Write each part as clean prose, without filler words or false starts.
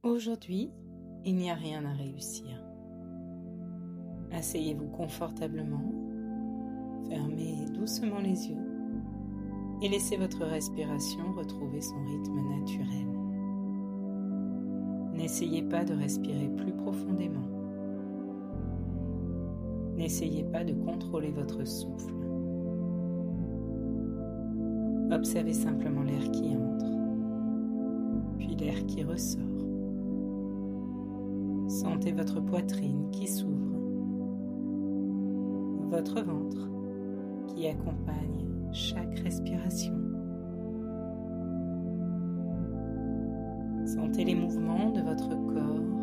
Aujourd'hui, il n'y a rien à réussir. Asseyez-vous confortablement, fermez doucement les yeux et laissez votre respiration retrouver son rythme naturel. N'essayez pas de respirer plus profondément. N'essayez pas de contrôler votre souffle. Observez simplement l'air qui entre, puis l'air qui ressort. Sentez votre poitrine qui s'ouvre, votre ventre qui accompagne chaque respiration. Sentez les mouvements de votre corps,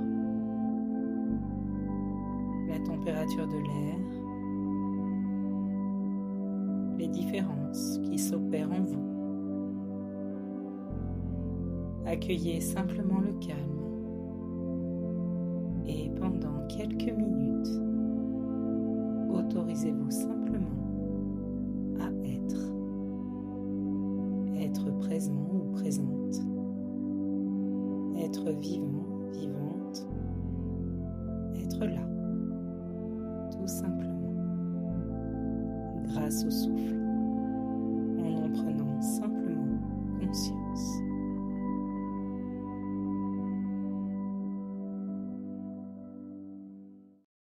la température de l'air, les différences qui s'opèrent en vous. Accueillez simplement le calme et pendant quelques minutes, autorisez-vous simplement à être présent ou présente, être vivant, vivante, être là, tout simplement, grâce au souffle.